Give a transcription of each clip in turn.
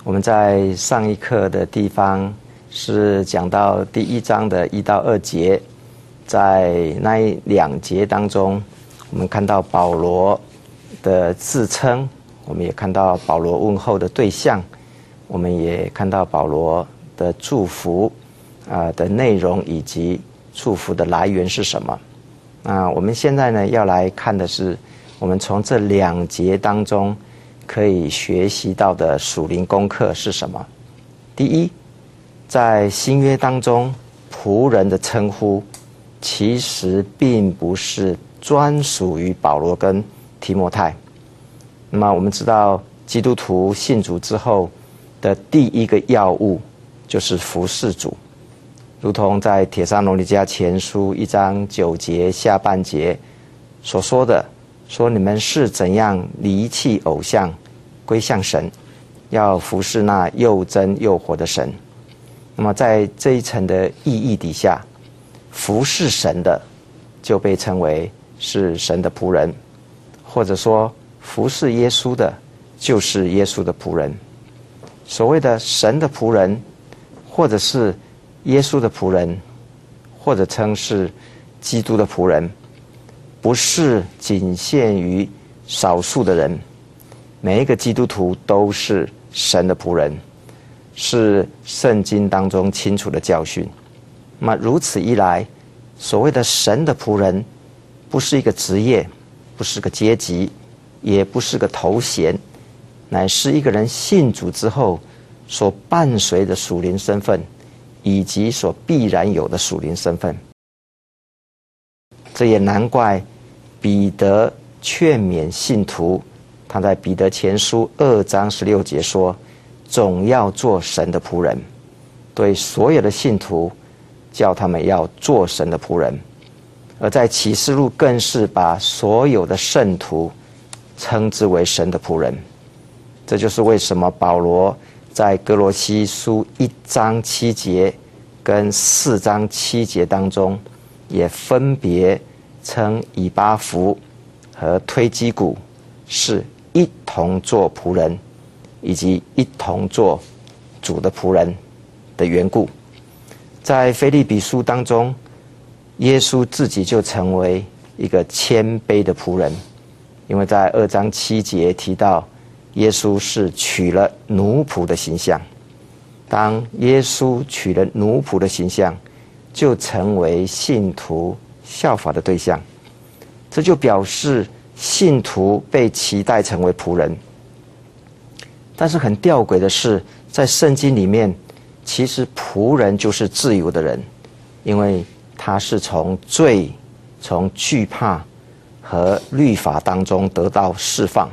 我们在上一课的地方是讲到第1章的1到2节，在那2节当中，我们看到保罗的自称，我们也看到保罗问候的对象，我们也看到保罗的祝福的内容以及祝福的来源是什么。那我们现在呢要来看的是，我们从这2节当中可以学习到的属灵功课是什么？第一，在新约当中，仆人的称呼其实并不是专属于保罗跟提摩太。那么我们知道，基督徒信主之后的第一个要务就是服侍主，如同在帖撒罗尼迦前书1章9节下半节所说的，说你们是怎样离弃偶像，归向神，要服侍那又真又活的神。那么在这一层的意义底下，服侍神的就被称为是神的仆人，或者说服侍耶稣的就是耶稣的仆人。所谓的神的仆人，或者是耶稣的仆人，或者称是基督的仆人，不是仅限于少数的人，每一个基督徒都是神的仆人，是圣经当中清楚的教训。那么如此一来，所谓的神的仆人不是一个职业，不是个阶级，也不是个头衔，乃是一个人信主之后所伴随的属灵身份，以及所必然有的属灵身份。这也难怪彼得劝勉信徒，他在彼得前书2章16节说，总要做神的仆人，对所有的信徒叫他们要做神的仆人。而在启示录更是把所有的圣徒称之为神的仆人。这就是为什么保罗在哥罗西书1章7节跟4章7节当中，也分别称以巴弗和推基古是一同做仆人，以及一同做主的仆人的缘故。在腓立比书当中，耶稣自己就成为一个谦卑的仆人，因为在2章7节提到，耶稣是取了奴仆的形象。当耶稣取了奴仆的形象，就成为信徒效法的对象。这就表示信徒被期待成为仆人。但是很吊诡的是，在圣经里面，其实仆人就是自由的人，因为他是从罪、从惧怕和律法当中得到释放。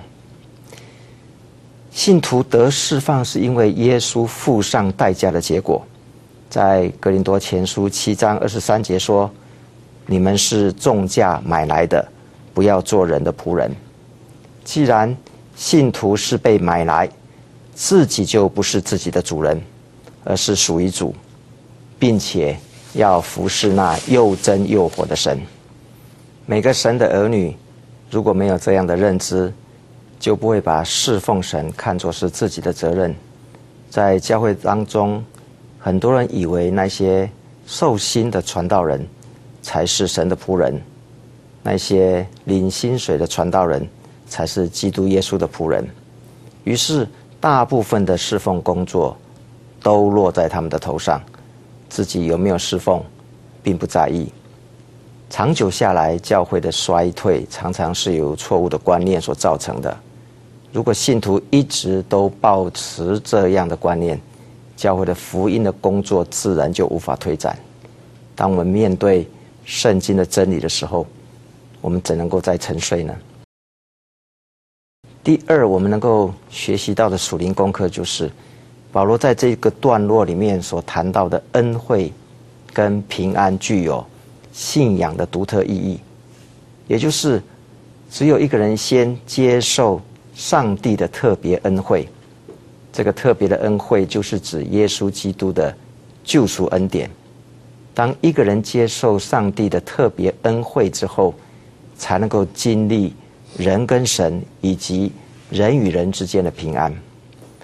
信徒得释放是因为耶稣付上代价的结果。在哥林多前书7章23节说，你们是重价买来的，不要做人的仆人。既然信徒是被买来，自己就不是自己的主人，而是属于主，并且要服侍那又真又活的神。每个神的儿女如果没有这样的认知，就不会把侍奉神看作是自己的责任。在教会当中，很多人以为那些受薪的传道人才是神的仆人，那些领薪水的传道人才是基督耶稣的仆人。于是大部分的侍奉工作都落在他们的头上，自己有没有侍奉并不在意。长久下来，教会的衰退常常是由错误的观念所造成的。如果信徒一直都抱持这样的观念，教会的福音的工作自然就无法推展。当我们面对圣经的真理的时候，我们怎能够再沉睡呢？第二，我们能够学习到的属灵功课，就是保罗在这个段落里面所谈到的恩惠跟平安具有信仰的独特意义，也就是只有一个人先接受上帝的特别恩惠，这个特别的恩惠就是指耶稣基督的救赎恩典。当一个人接受上帝的特别恩惠之后，才能够经历人跟神以及人与人之间的平安。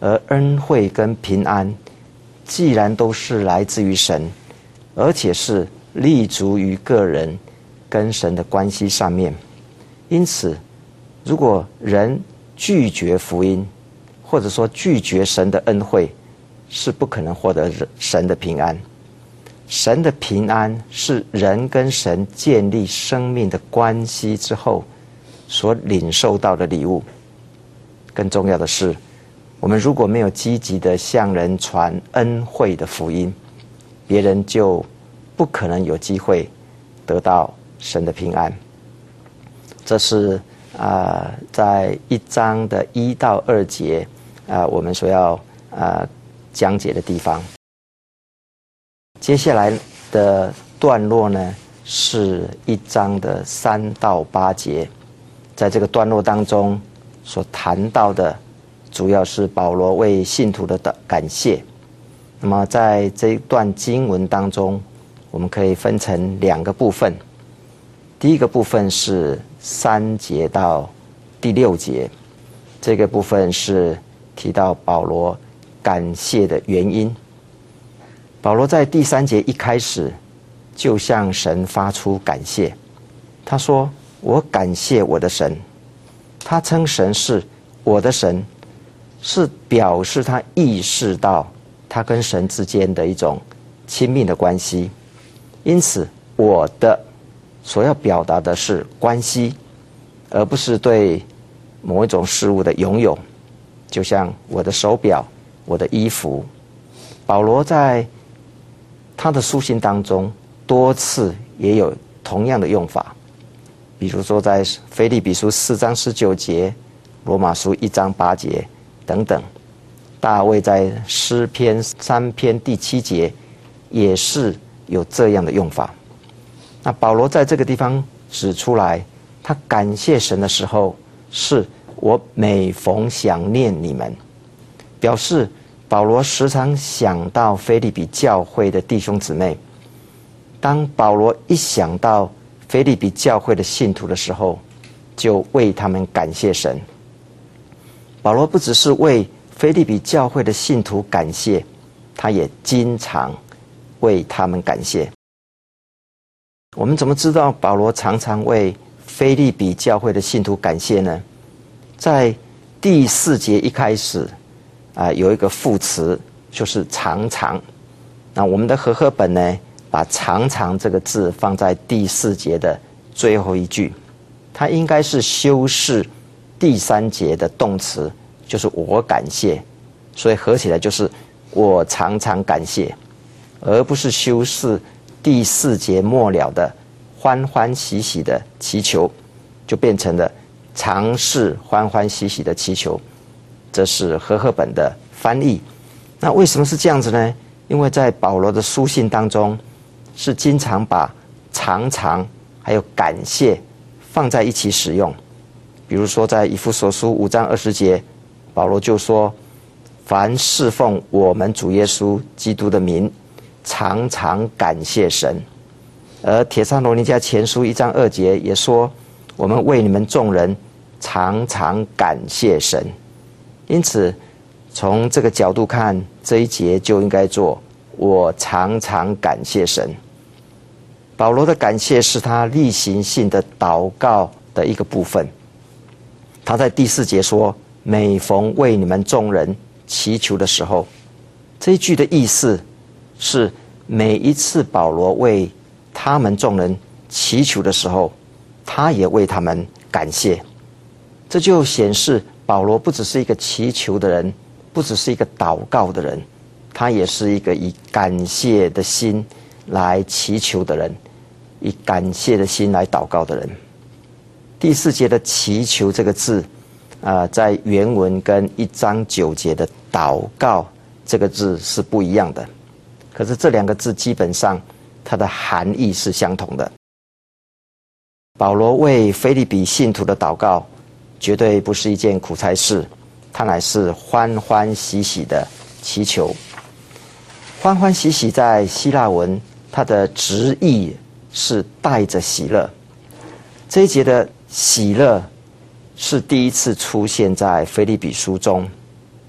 而恩惠跟平安，既然都是来自于神，而且是立足于个人跟神的关系上面，因此，如果人拒绝福音，或者说拒绝神的恩惠，是不可能获得神的平安。神的平安是人跟神建立生命的关系之后所领受到的礼物。更重要的是，我们如果没有积极的向人传恩惠的福音，别人就不可能有机会得到神的平安。这是在1章的1到2节我们所要讲解的地方。接下来的段落呢，是1章的3到8节。在这个段落当中所谈到的，主要是保罗为信徒的感谢。那么在这一段经文当中，我们可以分成2个部分。第一个部分是3节到第6节，这个部分是提到保罗感谢的原因。保罗在第3节一开始就向神发出感谢，他说：“我感谢我的神。”他称神是我的神，是表示他意识到他跟神之间的一种亲密的关系。因此，我的所要表达的是关系，而不是对某一种事物的拥有，就像我的手表、我的衣服。保罗在他的书信当中多次也有同样的用法，比如说在腓立比书4章19节、罗马书1章8节等等。大卫在诗篇3篇第7节也是有这样的用法。那保罗在这个地方指出来，他感谢神的时候，是我每逢想念你们，表示保罗时常想到腓立比教会的弟兄姊妹。当保罗一想到腓立比教会的信徒的时候，就为他们感谢神。保罗不只是为腓立比教会的信徒感谢，他也经常为他们感谢。我们怎么知道保罗常常为腓立比教会的信徒感谢呢？在第4节一开始有一个副词，就是常常。那我们的和合本呢，把常常这个字放在第4节的最后一句，它应该是修饰第3节的动词，就是我感谢，所以合起来就是我常常感谢，而不是修饰第4节末了的欢欢喜喜的祈求，就变成了常是欢欢喜喜的祈求。这是和合本的翻译。那为什么是这样子呢？因为在保罗的书信当中，是经常把常常还有感谢放在一起使用。比如说在以弗所书5章20节，保罗就说：凡侍奉我们主耶稣基督的名，常常感谢神。而帖撒罗尼迦前书1章2节也说：我们为你们众人常常感谢神。因此从这个角度看，这一节就应该做我常常感谢神。保罗的感谢是他例行性的祷告的一个部分。他在第4节说：每逢为你们众人祈求的时候，这一句的意思是每一次保罗为他们众人祈求的时候，他也为他们感谢。这就显示保罗不只是一个祈求的人，不只是一个祷告的人，他也是一个以感谢的心来祈求的人，以感谢的心来祷告的人。第4节的祈求这个字在原文跟1章9节的祷告这个字是不一样的，可是这2个字基本上它的含义是相同的。保罗为腓立比信徒的祷告绝对不是一件苦差事，它乃是欢欢喜喜的祈求。欢欢喜喜在希腊文它的直译是带着喜乐。这一节的喜乐是第一次出现在腓立比书中，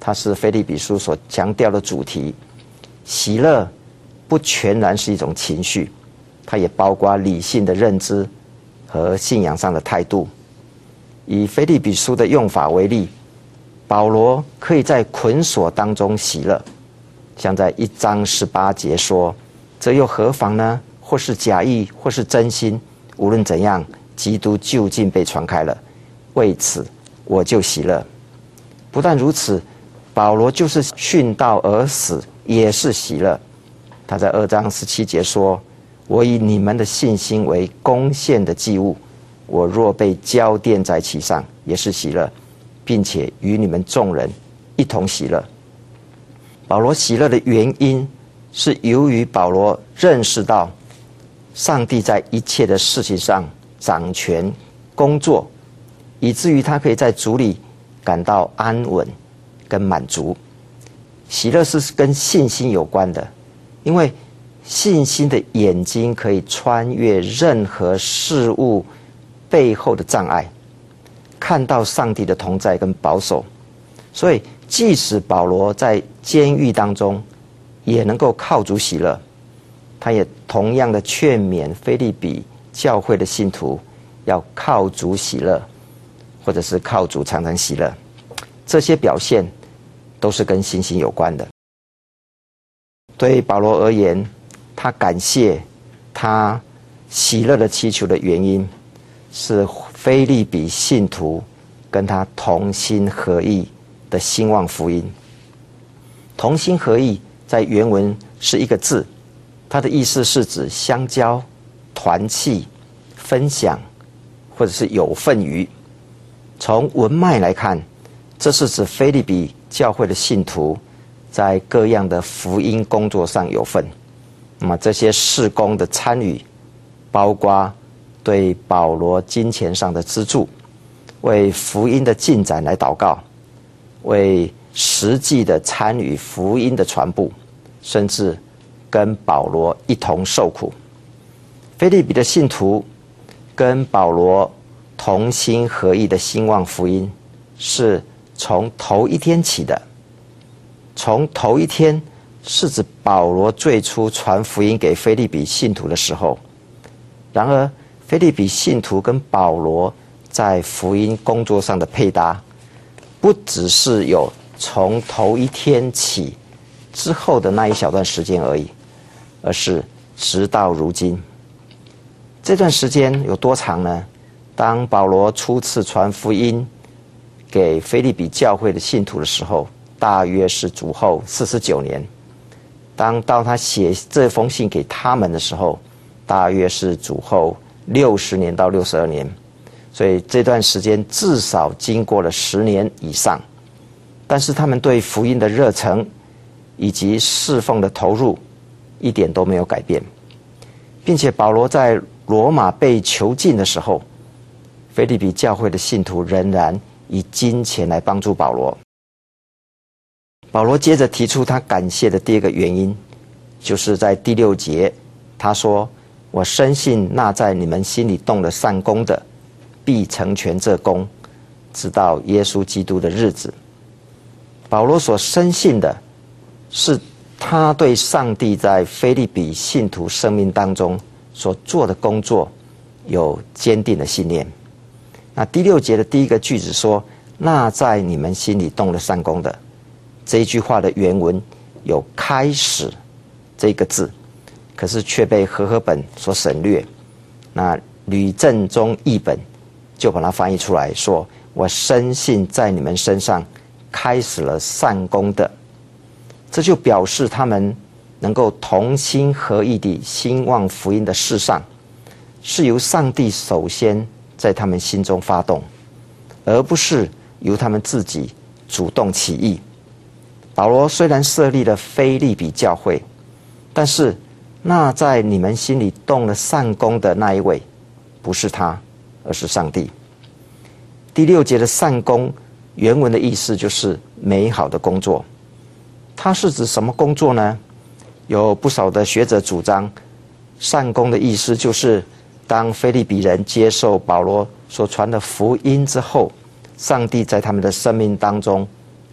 它是腓立比书所强调的主题。喜乐不全然是一种情绪，它也包括理性的认知和信仰上的态度。以腓立比书的用法为例，保罗可以在捆锁当中喜乐，像在1章18节说：“这又何妨呢？或是假意，或是真心，无论怎样，基督究竟被传开了，为此我就喜乐。”不但如此，保罗就是殉道而死，也是喜乐。他在2章17节说：“我以你们的信心为供献的祭物，我若被交奠在其上，也是喜乐，并且与你们众人一同喜乐。”保罗喜乐的原因是由于保罗认识到上帝在一切的事情上掌权工作，以至于他可以在主里感到安稳跟满足。喜乐是跟信心有关的，因为信心的眼睛可以穿越任何事物背后的障碍，看到上帝的同在跟保守。所以即使保罗在监狱当中也能够靠主喜乐。他也同样的劝勉腓立比教会的信徒要靠主喜乐，或者是靠主常常喜乐。这些表现都是跟信心有关的。对保罗而言，他感谢他喜乐的祈求的原因是腓立比信徒跟他同心合意的兴旺福音。同心合意在原文是一个字，它的意思是指相交、团契、分享，或者是有份于。从文脉来看，这是指腓立比教会的信徒在各样的福音工作上有份。那么这些事工的参与，包括对保罗金钱上的资助，为福音的进展来祷告，为实际的参与福音的传播，甚至跟保罗一同受苦。腓立比的信徒跟保罗同心合意的兴旺福音，是从头一天起的。从头一天是指保罗最初传福音给腓立比信徒的时候。然而腓立比信徒跟保罗在福音工作上的配搭，不只是有从头一天起之后的那一小段时间而已，而是直到如今。这段时间有多长呢？当保罗初次传福音给腓立比教会的信徒的时候，大约是主后49年。当到他写这封信给他们的时候，大约是主后60年到62年。所以这段时间至少经过了10年以上。但是他们对福音的热诚以及侍奉的投入一点都没有改变，并且保罗在罗马被囚禁的时候，腓立比教会的信徒仍然以金钱来帮助保罗。保罗接着提出他感谢的第二个原因，就是在第6节，他说：“我深信那在你们心里动了善工的，必成全这工，直到耶稣基督的日子。”保罗所深信的是他对上帝在腓立比信徒生命当中所做的工作有坚定的信念。那第6节的第一个句子说：“那在你们心里动了善工的”，这一句话的原文有“开始”这个字，可是却被和合本所省略。那吕正中译本就把它翻译出来说：“我深信在你们身上开始了善工的”，这就表示他们能够同心合意地兴旺福音的事上，是由上帝首先在他们心中发动，而不是由他们自己主动起意。保罗虽然设立了腓立比教会，但是那在你们心里动了善工的那一位，不是他，而是上帝。第6节的善工原文的意思就是美好的工作。它是指什么工作呢？有不少的学者主张，善工的意思就是当腓立比人接受保罗所传的福音之后，上帝在他们的生命当中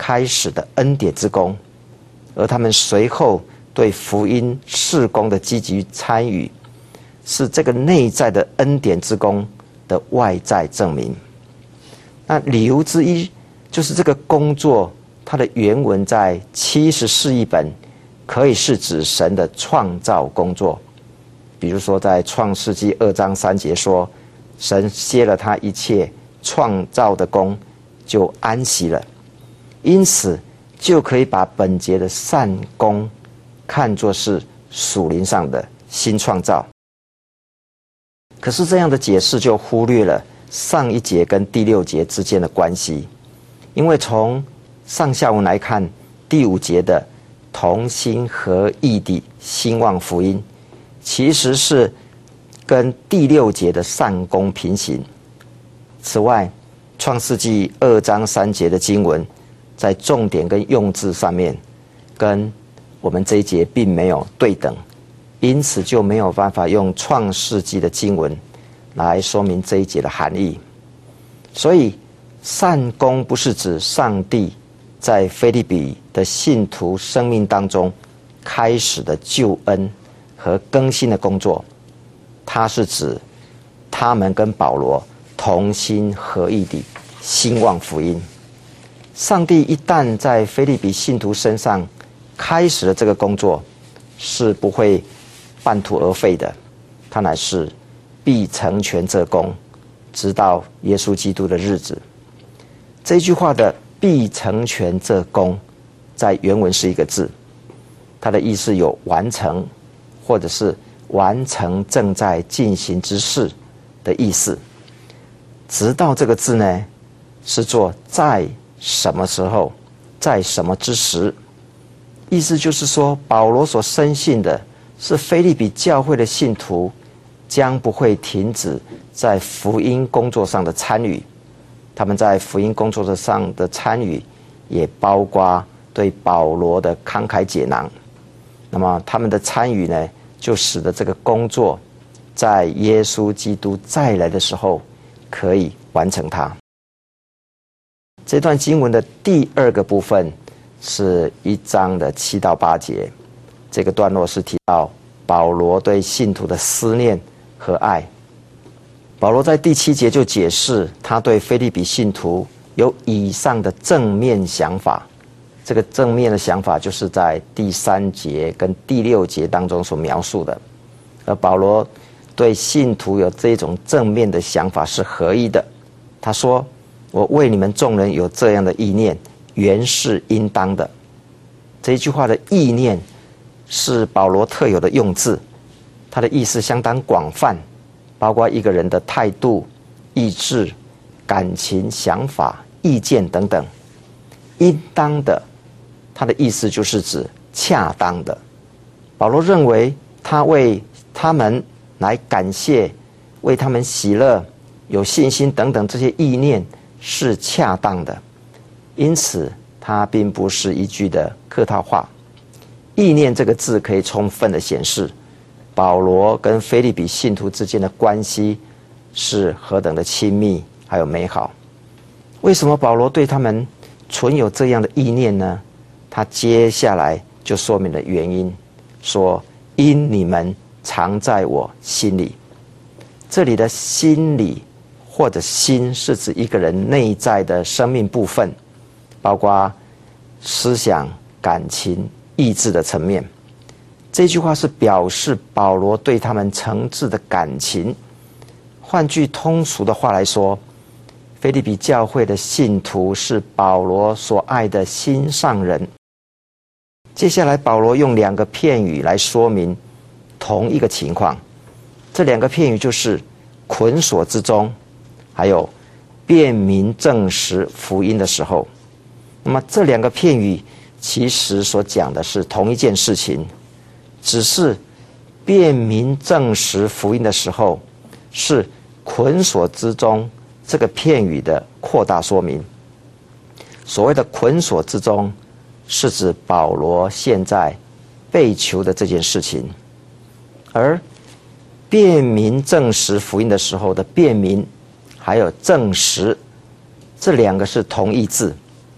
开始的恩典之工，而他们随后对福音事工的积极参与，是这个内在的恩典之工的外在证明。那理由之一就是这个工作，它的原文在74译本可以是指神的创造工作。比如说在创世纪2章3节说，神歇了他一切创造的工，就安息了，因此就可以把本节的善工看作是属灵上的新创造。可是这样的解释就忽略了上一节跟第6节之间的关系，因为从上下文来看，第5节的同心合意地兴旺福音，其实是跟第6节的善工平行。此外，创世纪2章3节的经文在重点跟用字上面跟我们这一节并没有对等，因此就没有办法用创世纪的经文来说明这一节的含义。所以善工不是指上帝在腓立比的信徒生命当中开始的救恩和更新的工作，它是指他们跟保罗同心合意地兴旺福音。上帝一旦在腓立比信徒身上开始了这个工作，是不会半途而废的，他乃是必成全这工，直到耶稣基督的日子。这句话的必成全这工，在原文是一个字，它的意思有完成，或者是完成正在进行之事的意思。直到这个字呢，是做在什么时候，在什么之时，意思就是说，保罗所深信的是腓立比教会的信徒将不会停止在福音工作上的参与，他们在福音工作上的参与也包括对保罗的慷慨解囊。那么他们的参与呢，就使得这个工作在耶稣基督再来的时候可以完成它。这段经文的第2个部分是1章的7到8节，这个段落是提到保罗对信徒的思念和爱。保罗在第7节就解释他对腓立比信徒有以上的正面想法，这个正面的想法就是在第3节跟第6节当中所描述的。而保罗对信徒有这种正面的想法是合一的。他说，我为你们众人有这样的意念，原是应当的。这一句话的意念是保罗特有的用字，它的意思相当广泛，包括一个人的态度、意志、感情、想法、意见等等。应当的，它的意思就是指恰当的。保罗认为他为他们来感谢，为他们喜乐、有信心等等这些意念是恰当的，因此它并不是一句的客套话。意念这个字可以充分的显示保罗跟腓立比信徒之间的关系是何等的亲密还有美好。为什么保罗对他们存有这样的意念呢？他接下来就说明了原因，说因你们常在我心里。这里的心里或者心是指一个人内在的生命部分，包括思想、感情、意志的层面。这句话是表示保罗对他们诚挚的感情。换句通俗的话来说，腓立比教会的信徒是保罗所爱的心上人。接下来保罗用2个片语来说明同一个情况，这2个片语就是捆锁之中，还有辨明证实福音的时候。那么这2个片语其实所讲的是同一件事情，只是辨明证实福音的时候是捆锁之中这个片语的扩大说明。所谓的捆锁之中，是指保罗现在被囚的这件事情，而辨明证实福音的时候的辨明还有证实，这2个是同义字。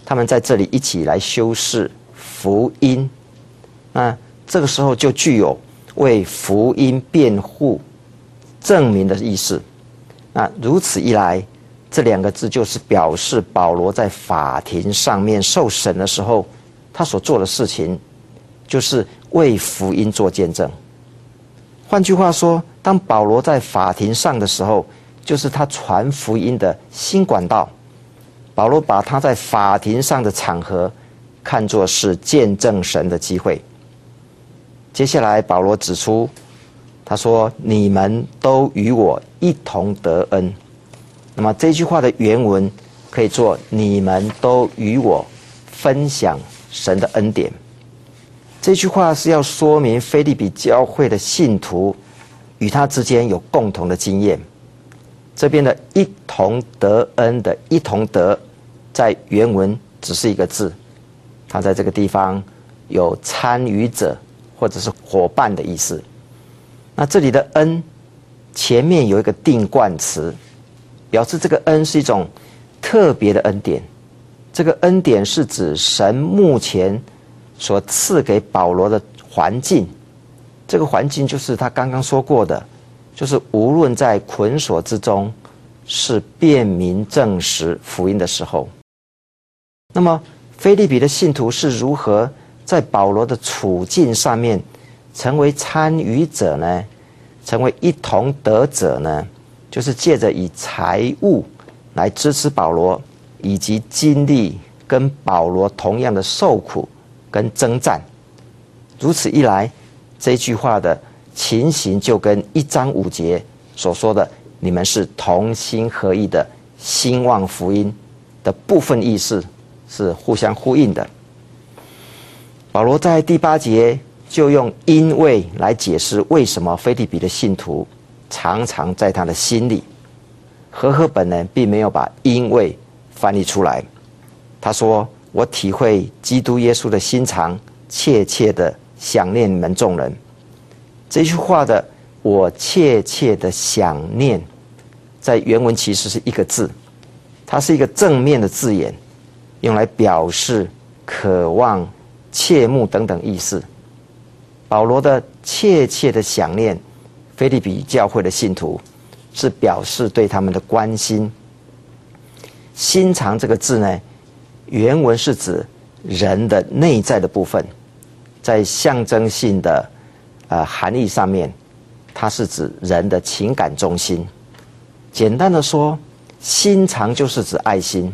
他们在这里一起来修饰福音，那这个时候就具有为福音辩护、证明的意思。那如此一来，这2个字就是表示保罗在法庭上面受审的时候，他所做的事情，就是为福音做见证。换句话说，当保罗在法庭上的时候，就是他传福音的新管道。保罗把他在法庭上的场合看作是见证神的机会。接下来保罗指出，他说你们都与我一同得恩。那么这句话的原文可以做你们都与我分享神的恩典。这句话是要说明腓立比教会的信徒与他之间有共同的经验。这边的一同得恩的一同得，在原文只是一个字，它在这个地方有参与者或者是伙伴的意思。那这里的恩前面有一个定冠词，表示这个恩是一种特别的恩典。这个恩典是指神目前所赐给保罗的环境。这个环境就是他刚刚说过的，就是无论在捆锁之中，是辨明证实福音的时候。那么腓立比的信徒是如何在保罗的处境上面成为参与者呢？成为一同得者呢？就是借着以财物来支持保罗，以及经历跟保罗同样的受苦跟征战。如此一来，这句话的情形就跟1章5节所说的你们是同心合意的兴旺福音的部分意思是互相呼应的。保罗在第8节就用因为来解释为什么腓立比的信徒常常在他的心里。和合本呢并没有把因为翻译出来。他说，我体会基督耶稣的心肠，切切的想念你们众人。这句话的我切切的想念，在原文其实是一个字，它是一个正面的字眼，用来表示渴望、切慕等等意思。保罗的切切的想念腓立比教会的信徒，是表示对他们的关心。心肠这个字呢，原文是指人的内在的部分，在象征性的含义上面，它是指人的情感中心。简单的说，心肠就是指爱心。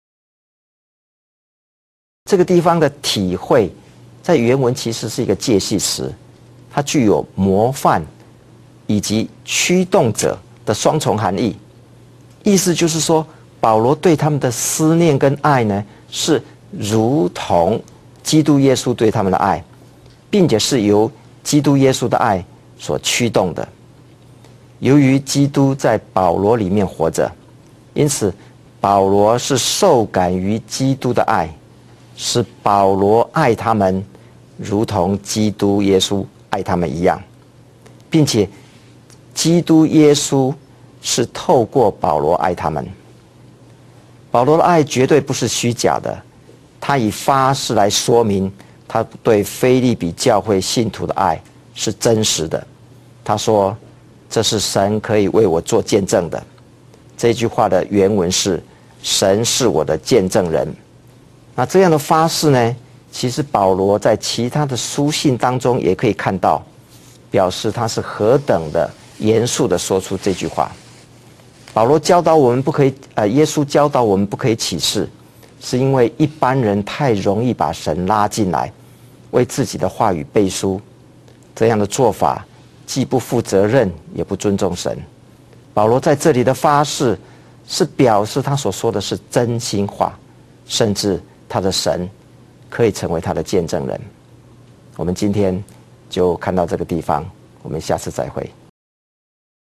这个地方的体会，在原文其实是一个介系词，它具有模范以及驱动者的双重含义。意思就是说，保罗对他们的思念跟爱呢，是如同基督耶稣对他们的爱，并且是由基督耶稣的爱所驱动的。由于基督在保罗里面活着，因此保罗是受感于基督的爱，使保罗爱他们如同基督耶稣爱他们一样，并且基督耶稣是透过保罗爱他们。保罗的爱绝对不是虚假的，他以发誓来说明他对腓立比教会信徒的爱是真实的。他说，这是神可以为我做见证的。这句话的原文是，神是我的见证人。那这样的发誓呢，其实保罗在其他的书信当中也可以看到，表示他是何等的严肃的说出这句话。保罗教导我们不可以，耶稣教导我们不可以起誓，是因为一般人太容易把神拉进来，为自己的话语背书。这样的做法既不负责任，也不尊重神。保罗在这里的发誓，是表示他所说的是真心话，甚至他的神可以成为他的见证人。我们今天就看到这个地方，我们下次再会。